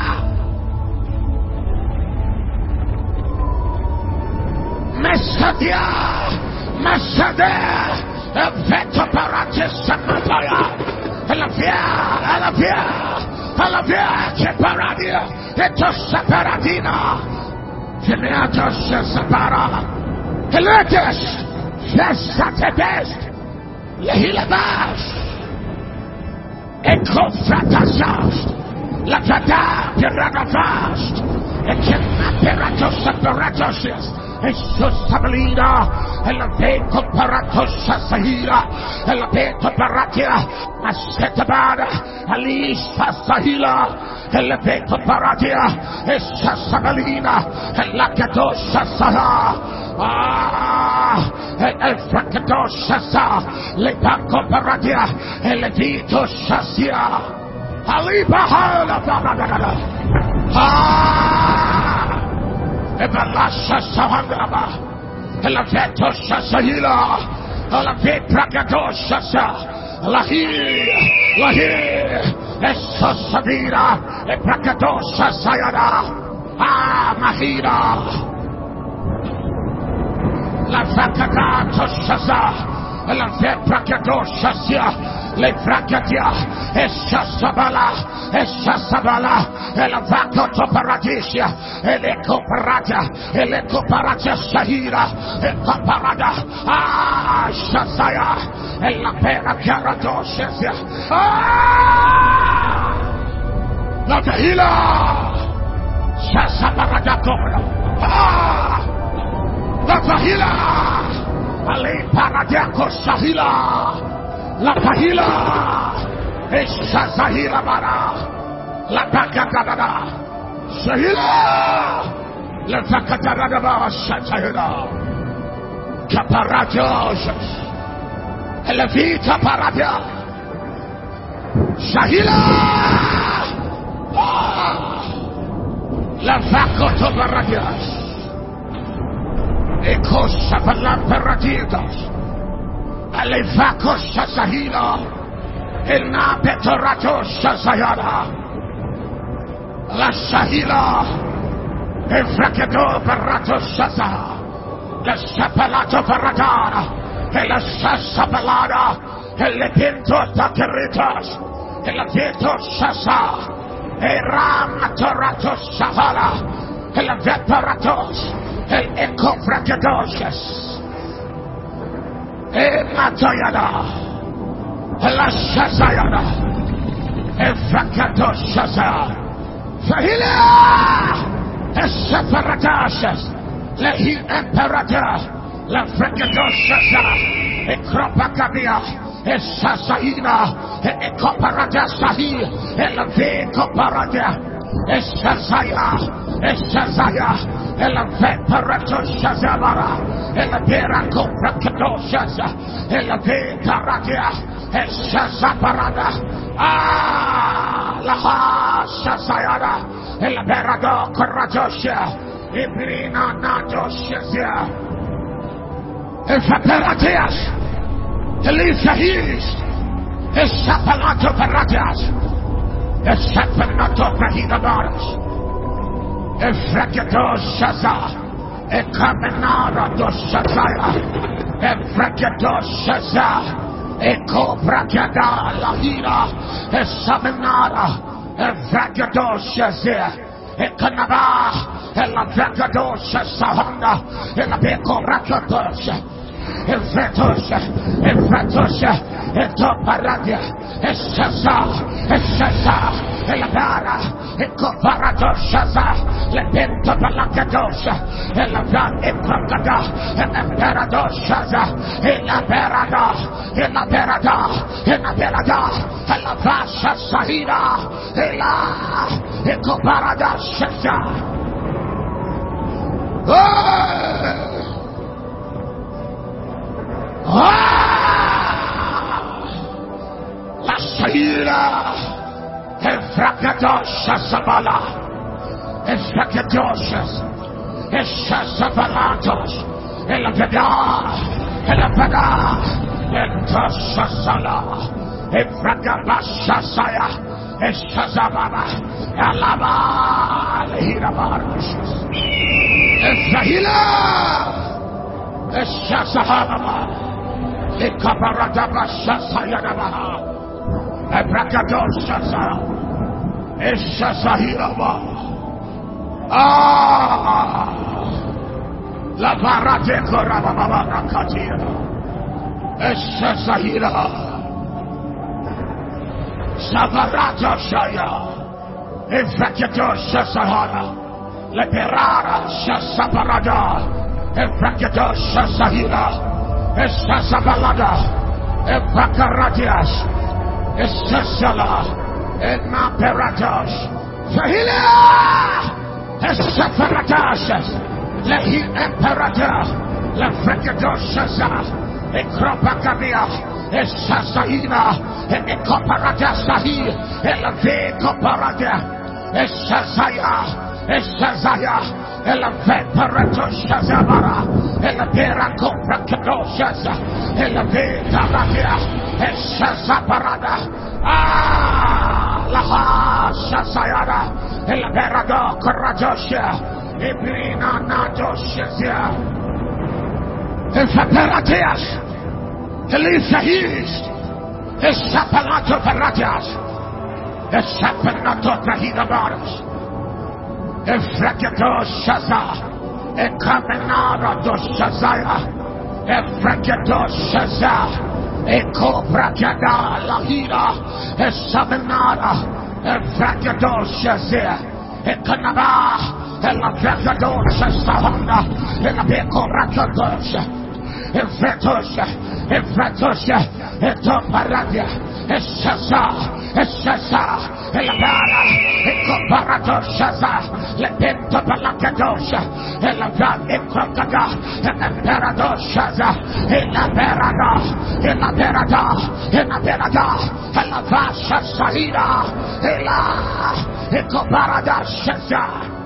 Masadia, Masada, Evita Paratis Samataya, Elavia, Elavia, Elavia, Separadia, Etos Separadina, Geneatos Separa, Eletes, Fesatebest. Lehilabas, Ecofratasas, La Fata, Piragavas, Ecaperatos Separatos, Esosabalina, Elapeco Paratos Sahila, Elapeco Paratia, Masetabada, Alisa Sahila, Elapeco Paratia, Esasabalina, Elacatos Saha. Ah, el fracato Shasa, le Paco Paradia, el Vito Shasia, Alibahala, Ah, Ebalasha Sahandaba, el Veto Shasahila, el Vetracato Shasa, Lahi, Lahi, Esosavira, el Pracato Shasayada, Ah, Mahira. La Fracata Toshasa, la Fracata Shasia, le Fracatia, Eshasabala, Eshasabala, la Vacato Paradisia, le Coparata, le Coparata Shahira, le Coparada, Ah, Shasaya, e la pera chiara doscia ah la tahila Sasabaradakora ah la tahila Ale Paradiako Sahila La Tahila Esazahila Bara La Takadada Sahila La Takadada Sahila Caparajos Elevita Paradia Sahila La Facoto Paradias Ecos Sabalam Paradidas Alevacos Sahila El Napetorato Sahara La Sahila El Fracato Parato Saza La Sapalato Paradara El Sasapalada El Lepinto Takeritas El Lepinto Sasa El Ramatorato Sahala El Veparatos El Ecofracadosas El Matayada El Shazayada El Fracadosasa Fahila El Separatashas Lehi Emperata La Fracadosasa El Cropacabia El Sasaina El Ecoparata Sahi El Vecoparata El Shazaya El Shazaya El Veparato Shazabara El Peraco Fracadosasa El Vecaratia El Shazaparada Ah La Shazayada El Perado Coratosha Ibrina Natosha El Faperatias El Isahis El Sapalato Paratias El Sapalato Prahidabaras El Fracador Shaza El Caminara dos Shazaya El Fracador Shaza El Cobracada La Hira El Saminara El Fracador Shaza El Canaba El Fracador Shazahanda El Beco Racadosha El Fretosha El Fretosha El Toparadia El Shaza El Shaza El Bara El Coparadosha Le Bento Palacadosha El Avan El Procada El Emperadosha El Aberada El Aberada El Aberada El Avasha Sahira El El Coparadosha La Sahira El Fracadosha Sabala El Fracadoshas El Shazabalatos El Abeda El Abeda El Toshasala El Fracabasha Saya El Shazababa El Abba El Hirabaros El Sahila El Shazababa El Kaparadabasha Sayadabaha El Fracadosha El Shazahiraba Ah La Barate Korababa Rakatia El Shazahira Sabarata Shaya El Fracadosha Sahara Le Perara Shazaparada El Fracadosha Sahira El Shazabalada El Fracaradias El Shazala El Naperatos Sahila El Separatashas Lehi Imperator La Fracadosha El Cropacabia El Shazaina El Ecoparada Sahi El Vecoparada El Shazaya El Shazaya El Veparato Shazabara El Peraco Fracadosha El Vecarada El Shazaparada Ah La Shazayada El Perado Coradosha Ibrina Natosha El Faperatias El Isahis El Sapalato Paratias El Sapalato Prahidabaras El Fracadosha El Caminara dos Shazaya Efrakadoshaza, Ekobrakada, Lahira, Esamanada, Efrakadoshaza, Ekanaba, Elafrakadoshaza, Elabekorakadosha, Efratosha, Efratosha, Etoparadia, Esasa, Esasa, Elabara, Ekoparatoshaza, Lepentopalakadosha, Elabra, Ekokada, Eperadoshaza, Elaberada, Elaberada, Elaberada, Elavasha Salida, Ela, Ekoparadashaza.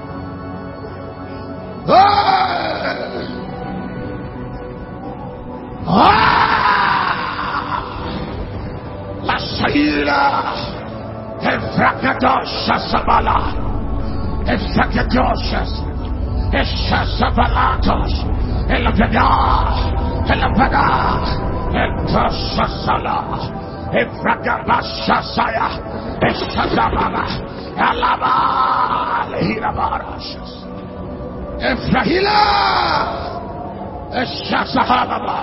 La Saira, Efrakadosha Sabala, Efrakadoshas, Esasabalatos, Elabada, Elabada, Etosasala, Efrakabashasaya, Esasabala, Alaba, Lehirabarashas, Efrahila, Esasahalaba.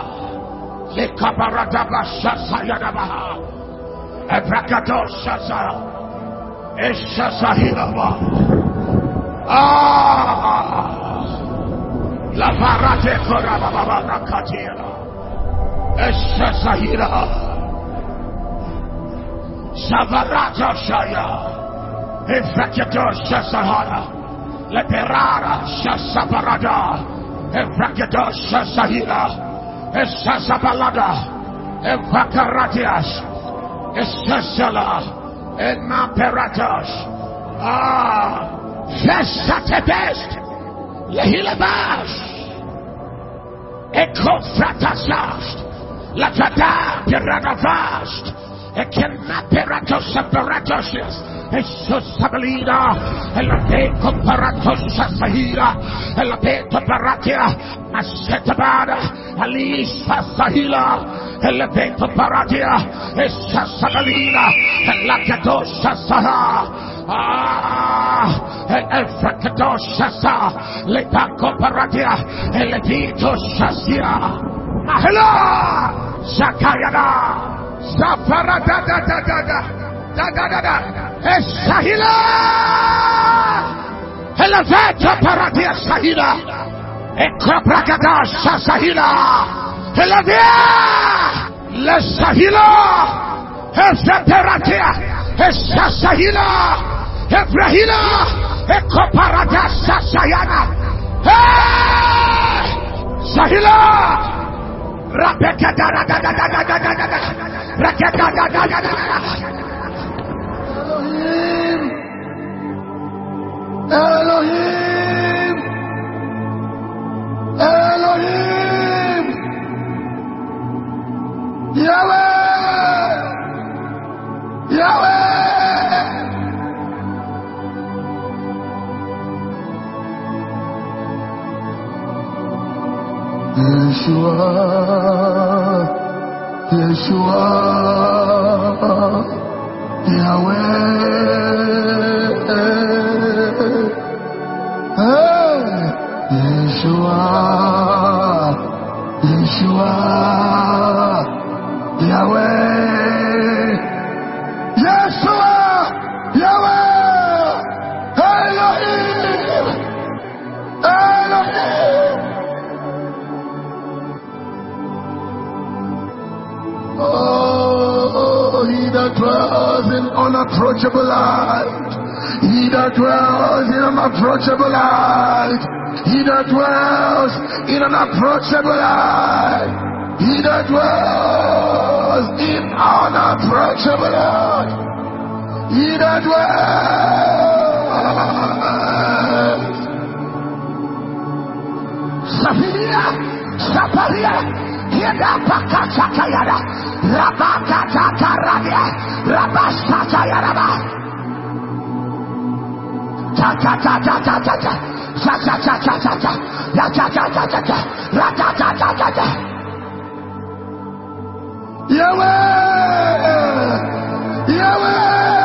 Lekabaradabashasayadabaha, Ebrakadoshaza, Eshasahilaba. Ah, La Barate Korababakatira, Eshasahila, Savarata Shaya, Efrakadoshasahara, Leperara Shasabarada, Efrakadoshasahila. Esasabalada, Evakaratias, Esasala, Enaperatos, Ah, Vesatebest, Lehilabas, Ekofratasast, Latata, Piranavast, Ekenaperatos Separatosius, Esosabalida, Elape Comparatos Sahira, Elape Paratia, Asetabada, Alis Sahila, Elape Paratia, Esasabalida, Elakadosa Saha, Ah, Elfrakadosa Sa, Lepaco Paratia, Elepito Sasia, Mahela, Sakayada, Saparada da da da da. Da da da da, Esahila, Elevata Paradia Sahila, Ekoprakada Sahila, Elavia, Lesahila, Esaperatia, Esahila, Ebrahila, Ekoparada Sahayana, Sahila, Rapeka da da da da da da da da, Raketa da da da da. Elohim, Elohim, Yahweh, Yahweh, Yeshua, Yeshua, Yahweh. Yeshua, Yeshua, Yahweh, Yeshua, Yahweh, Elohim, Elohim. Oh, he that dwells in unapproachable light, he that dwells in unapproachable light. He that dwells in an approachable light. He that dwells in unapproachable light. He that dwells. Safiria, Saparia, Yeda Pakachakayada, Rabakataradia, Rabasatayaraba. Ta ta ta ta ta ta ta. Cha cha cha cha cha cha, la cha cha cha cha cha, la cha cha cha cha cha. Yahweh, Yahweh,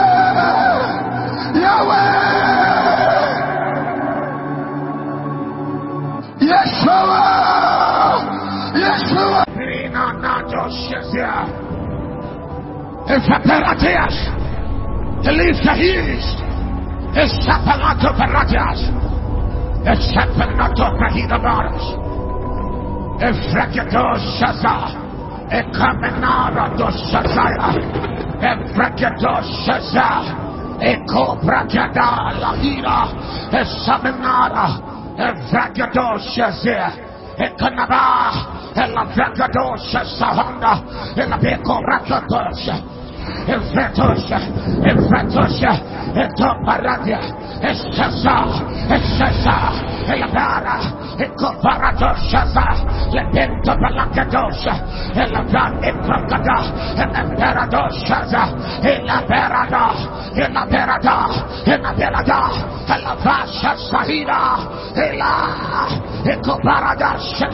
Yahweh, Yeshua, Yeshua. Ebrina Nado Shazia. Efaperatias. Elisa East. Esapalato Peratias. Esapalato Pahida Baras. Efraketo Shaza. Ekamenara do Shazaya. Efraketo Shaza. Eko Brakada Lahira. Esamenara. Efraketo Shazia. Ekanaba. Elafraketo Shazahanda. Elabeko Rakatosha. Efratosha, Efratosha, Etoparadia, Esasa, Esasa, Elabara, Ecoparatosha, Lepento Palacadosha, Elabran Epacada, Elaperadosha, Elaperada, Elaperada, Elaperada, Elavasha Sahida, Ela, Ecoparadosha.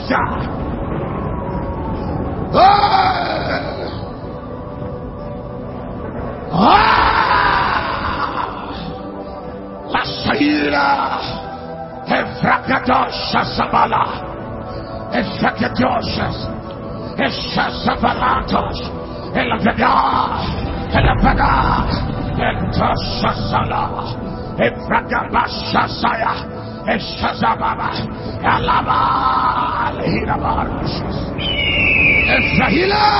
La Saira, Efrakadosha Sabala, Efrakadoshas, Esasabalatos, Elabada, Elabada, Entosha Sala, Efrakabasha Saya, Esazababa, Alaba, Hirabaros, Efrahila,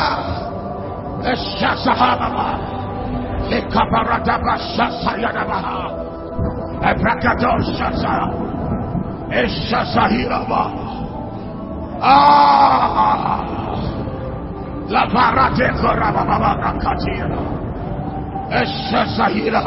Esazababa. Ekabaradabasha Sayadabaha Ebrakadosha Eshasahiraba. Ah, La Barate Korababa Katira Eshasahira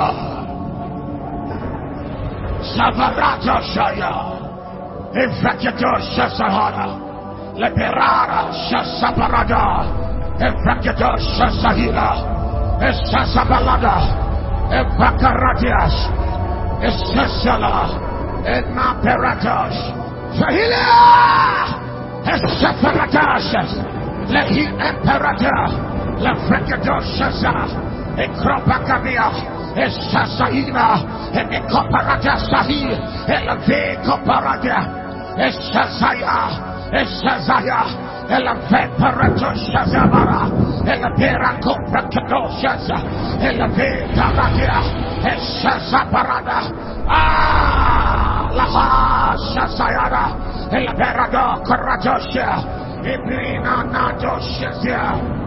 Savarata Shaya Efrakadosha Sahara Leperara Shasaparada Efrakadosha Sahira Esasabalada, Evacaratias, Esasala, Enaperatos, Sahila, Esaparatas, Lehi Emperata, La Fracadosasa, Ecropacavia, Esasaina, Ecoparata Sahi, Elave Coparatia, Esasaya, Esasaya. Ela veparato shazabara, ela vera compra kadoshaza, ela vera radia, eshazabarada, ah, la shazayara, ela vera do karadosha, ibrina nadoshazia,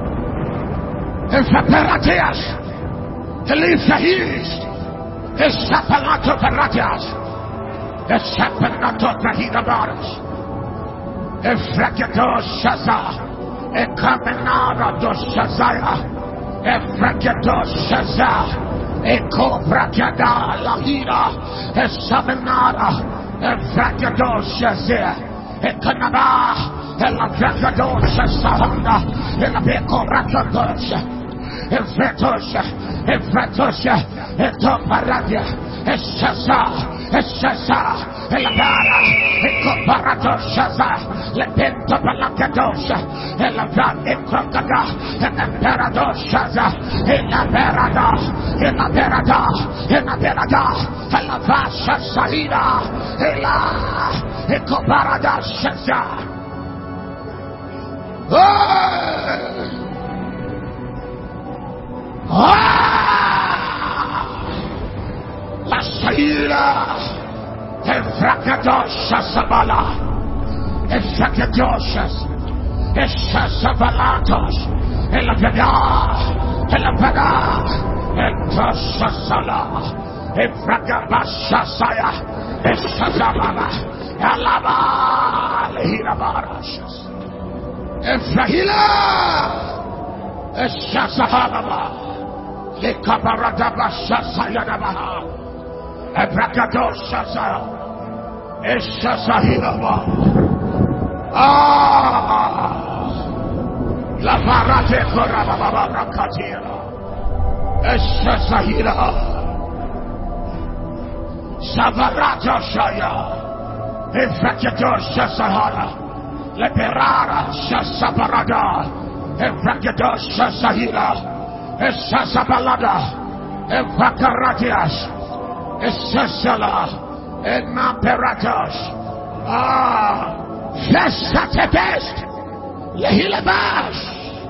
evaperatias, elisa east, esapalato peratias, esapalato perhida baras. Efraketo Shaza, Ekamenara do Shazaya, Efraketo Shaza, Eko Brakada Lahira, Esamenara, Efraketo Shazia, Ekanaba, Elafraketo Shazahanda, Elabeko Rakadosha, Efratosha, Efratosha, Etoparadia, Eshaza, Eshaza, Elabara, Ecoparatosha, Lepento Palacadosha, Elabran Ecrocada, Enaperadosha, Enaperada, Enaperada, Enaperada, Elavasha Salida, Ela, Ecoparadosha. La Saira, Efrakadosha Sabala, Efrakadoshas, Esasabalatos, Elabada, Elabada, Entosasala, Efrakabasha Saya, Esasabala, Alaba, Lehirabarashas, Efrahila, Esasahababa, Lekabaradabasha Sayadabaha. Ebrakadosha, Eshasahiraba. Ah, La Barate Korababa Rakatira, Eshasahira, Savarata Shaya, Ebrakadosha Sahara, Leperara Shasaparada, Ebrakadosha Sahira, Eshasabalada, Evakaratias. Esasala, Enaperatos, ah, Fesatest, Lehilabash,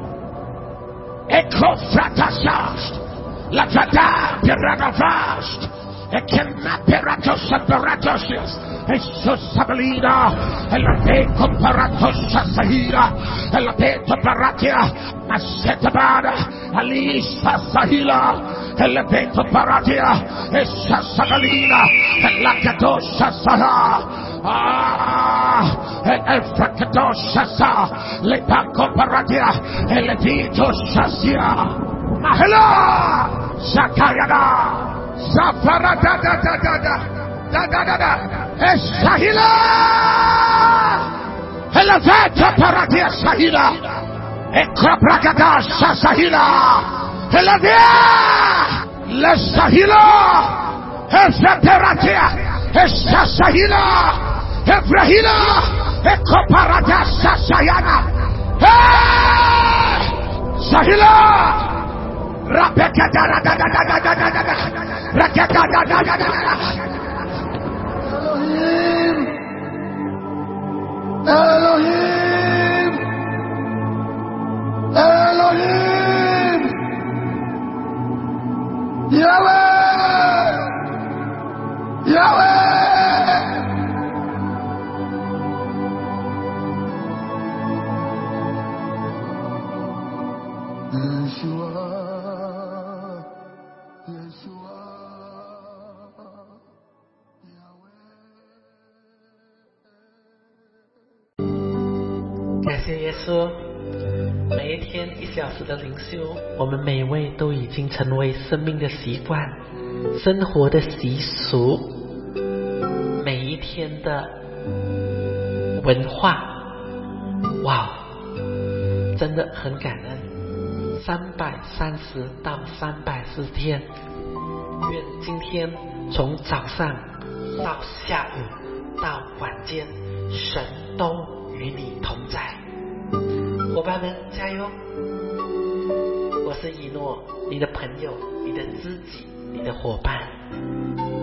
Ecofratasast, Lavada, Piranavast, Ekemaperatos Apparatosius, Esosabalina, Elapeco Paratos Sahira, Elapeto Paratia, Masetabada, Alisa Sahila, Elapeto Paratia, Esasabalina, Elakadosa Saha. Ah, el fracato shasa, le paco paratia, el vito shasia, mahela, shakayada, safarada da da da da da da da da, eshahila, el vito paratia shahila, ekrapragada shasahila, el via, le shahila, el separatia, eshasahila. Ebrahila, Ekoparata Sasayana, Sahila, Rapeka da da da da da da da da, Rakeka da da da da da. Elohim, Elohim, Elohim, Yahweh, Yahweh. 感谢耶稣，每一天一小时的灵修，我们每位都已经成为生命的习惯、生活的习俗，每一天的文化。哇，真的很感恩，三百三十到三百四十天，愿今天从早上到下午到晚间，神都与你同在。伙伴们加油！我是以诺，你的朋友，你的知己，你的伙伴。